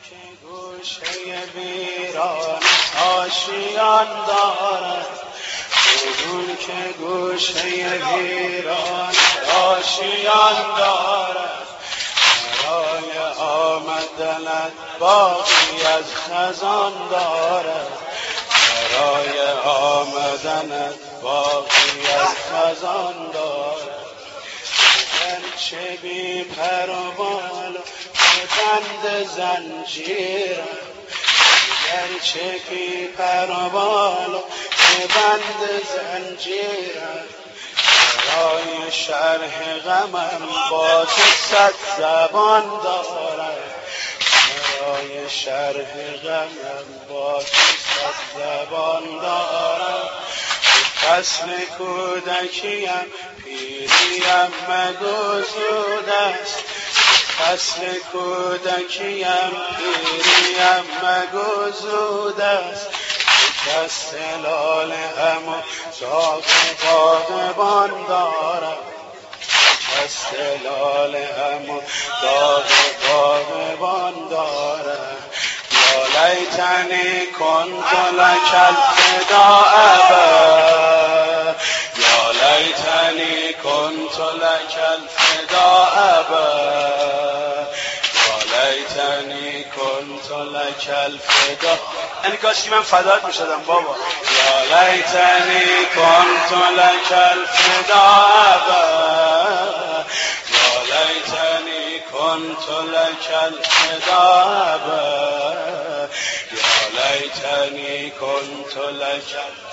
که گوشه ویران آشیان دارد، بدون که گوشه ویران آشیان دارد، برای آمدنت باقی از خزان دارد، برای آمدنت باقی از خزان دارد. گرچه بی پر و بال و بند زنجیرم، گرچه بی پر و بال و بند زنجیرم، برای شرح غمم با تو 100 زبان دارم، برای شرح غمم با تو 100 زبان دارم. فصل کودکیم پیریم مگو زود است، فصل کودکیم پیریم مگو زود است، شکست لاله‌ام و داغ باغبان دارم، شکست لاله‌ام و داغ باغبان دارم. یا لیتنی کنت لک الفداء ابا، یا لیتنی کنت لک الفداء ابا، یا لیتنی کنت لک الفداء. یعنی کاشکی من فدات میشدم بابا. یا لیتنی کنت لک الفداء ابا، یا لیتنی کنت لک الفداء ابا، یا لیتنی کنت لک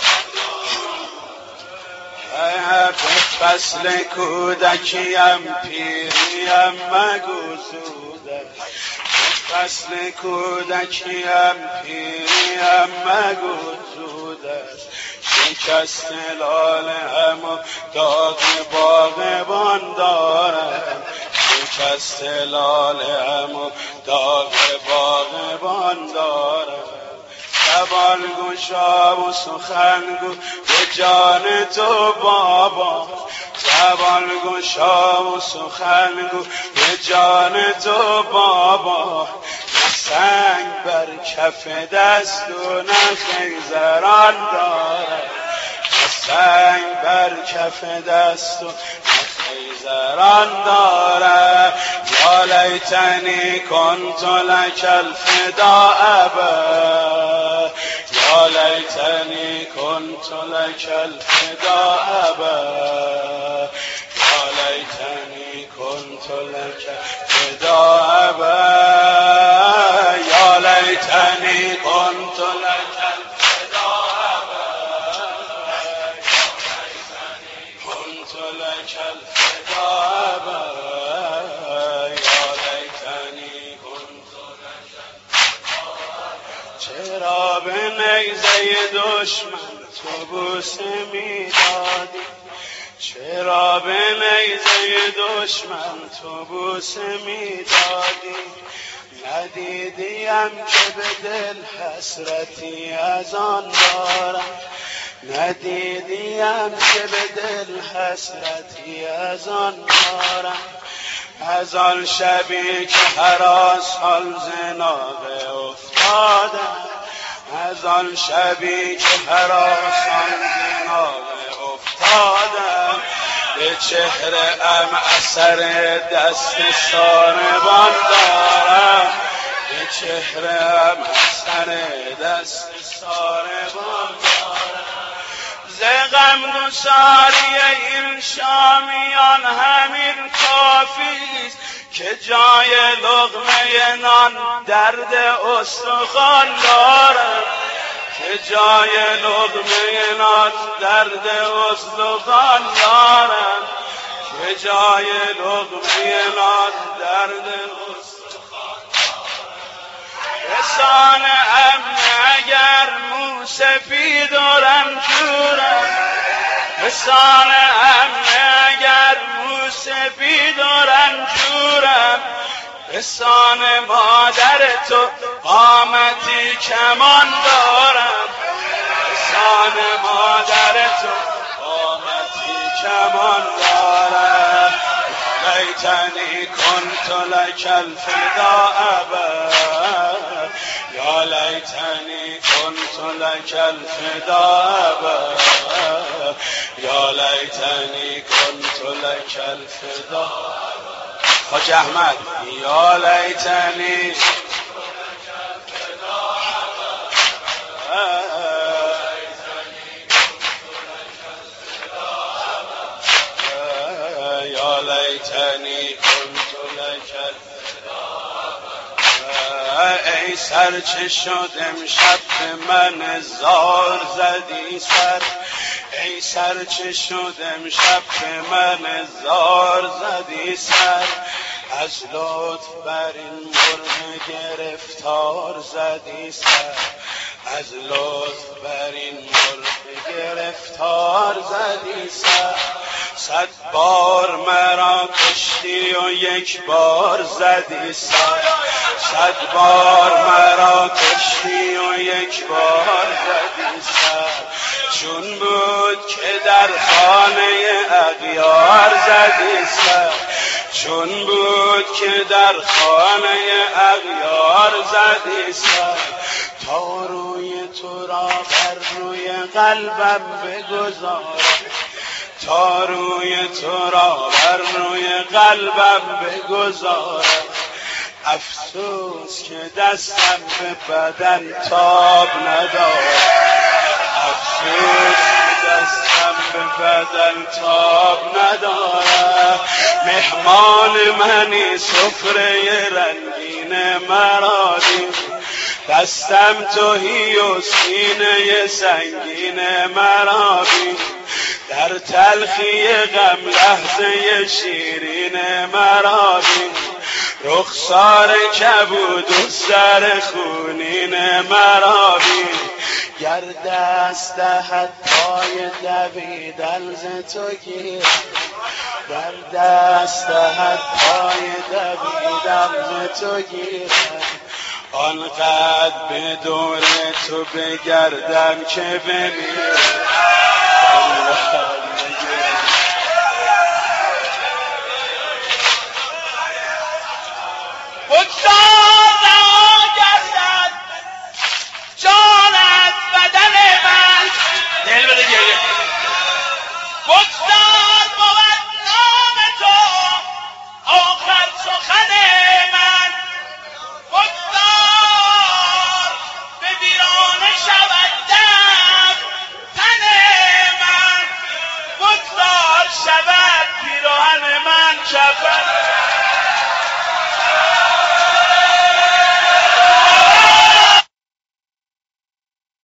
به فصل کودکیم پیریم مگو زود است، به فصل کودکیم پیریم مگو زود است، شکست لاله‌ام و داغ باغبان دارم، شکست لاله‌ام و داغ باغبان دارم. زبان گشا و سخنگو به جان تو بابا، زبان گشا و سخنگو به جان تو بابا، سنگ بر کف دست و نه خیزران دارد، سنگ بر کف دست و خیزران دارد. یا لیتنی کنت لک الفداء ابا، یا لیتنی کنت لک الفداء ابا، یا لیتنی کنت لک الفداء ابا، یا لیتنی کنت لک الفداء ابا، یا لیتنی کنت لک الفداء ابا، یا لیتنی کنت لک الفداء. چرا به نیزه دشمن تو بوسه میدادی، چرا به نیزه دشمن تو بوسه میدادی، ندیدیم که به دل حسرتی از آن دارم، ندیدیم که به دل حسرتی از آن دارم. از آن شبی که هراس حال زناقه افتادم، از آن شبی که هراس حال زناقه افتادم، به چهره ام اثر دست ساربان دارم، به چهره ام اثر دست ساربان دارم. ز غم گساری این شامیان همین کافیست که جای لقمه نان درد استخوان دارد، که جای لقمه نان درد استخوان دارد، که جای لقمه نان درد استخوان دارد. رسان امن اگر مو سفید و رنجورم، رسان امن اگر مو سفید و رنجورم، رسان مادر تو قامتی کمان دارم، رسان مادر تو قامتی کمان دارم. لیتنی کنت لک الفداء ابا، لیتنی کنت لک الفدا یا لیتنی کنت لک الفدا. حاج احمد یا لیتنی یا لیتنی کنت لک الفدا. ای سر چه شد امشب به من زار زدی سر، ای سر چه شد امشب به من زار زدی سر، از لطف بر این مرغ گرفتار زدی سر، از لطف بر این مرغ گرفتار زدی سر. 100 بار مرا کشتی و یک بار زدی سر، 100 بار مرا کشتی و یک بار زدی سر. چون بود که در خانه اغیار زدی سر، چون بود که در خانه اغیار زدی سر. تا روی تو را بر روی قلبم بگذارم، تا روی تو را بر روی قلبم بگذارم. افسوس که دستم به بدن تاب ندارد، افسوس که دستم به بدن تاب ندارد. مهمان منی سفره رنگین مرا دید، دستم تهی و سینه سنگین مرا بید. در تلخی غم لحظه شیرین مرا بید، رخسار کبود و سر خونین مرا بید. گر دست دهد پای دویدن ز تو گیر، گر دست دهد پای دویدن ز تو گیر. آنقدر به دور تو بگردم که بمیرم. بگذار